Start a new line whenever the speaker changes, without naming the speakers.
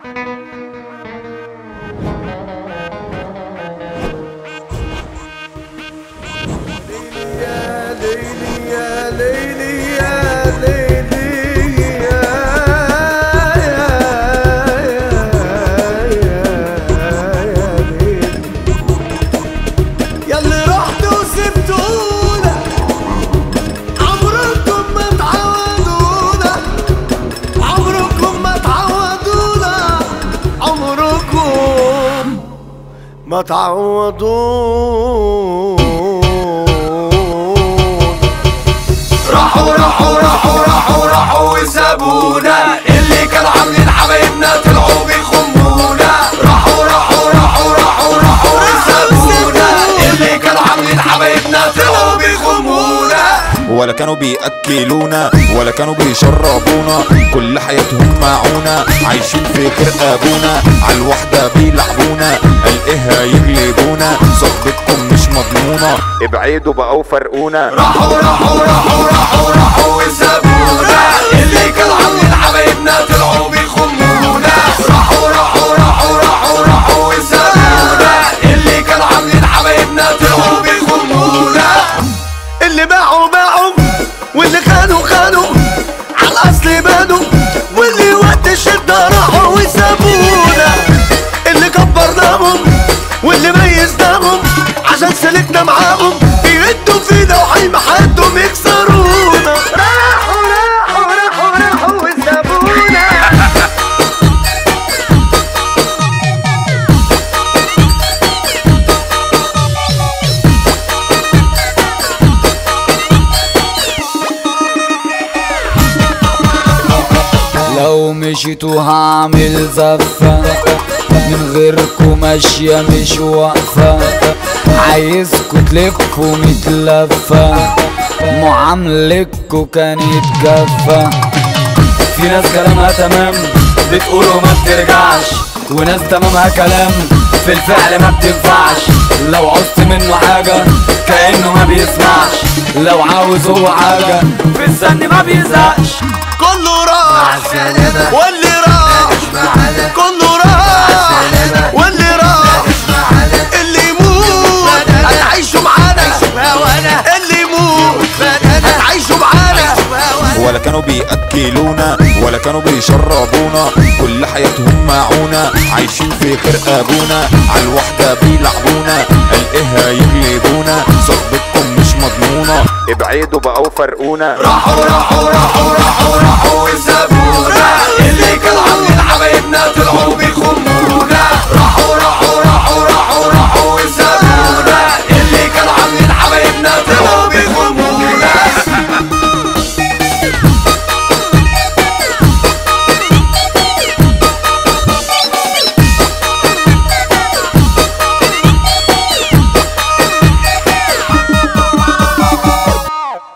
ما تعوضون.
راحوا وسابونا، اللي كانوا عاملين حبايبنا طلعوا بيخمونا. راحوا وسابونا، اللي كانوا عاملين حبايبنا طلعوا بيخمونا.
ولا كانوا بيأكلونا ولا كانوا بيشربونا، كل حياتهم معونا عايشين في خير ابونا. عالوحدة بيلعبونا الاقيها يغلبونا، صحبتكم مش مضمونة ابعدوا بقوا فرقونا.
راحوا وسابونا، اللي كانوا عاملين حبايبنا طلعوا بيخمونا. راحوا وسابونا، اللي كانوا عاملين حبايبنا طلعوا بيخمونا.
اللي باعوا واللي خانوا عالأصل بانوا، واللي وقت الشدة راحوا وسابونا. اللي كبرناهم واللي ميزناهم عشان سلكنا معاهم، بيهدوا فينا وحلم حياتهم يكسرونا. راحوا وسابونا.
لو مشيتوا هعمل زفة، من غيركوا ماشية مش واقفة. عايزكوا تلفوا متلفة، معاملتكوا كانت جافة. في ناس كلامها تمام بتقول وما بترجعش، وناس تمامها كلام في الفعل ما بتنفعش. لو عوزت منه حاجة كأنه ما بيسمعش، لو عاوز هو حاجة في السن ما بيزهقش.
كله راح واللي راح، كله راح واللي راح. اللي يموت هتعيشوا معانا، اللي يموت هتعيشوا معانا.
ولا كانوا بيأكلونا ولا كانوا بيشربونا، كل حياتهم معونا عايشين في خير ابونا. عالوحدة بيلعبونا الاقيها يغلبونا، صحبتكم مش مضمونة ابعدوا بقوا فرقونا.
راحوا وسابونا، اللي كانوا عاملين حبايبنا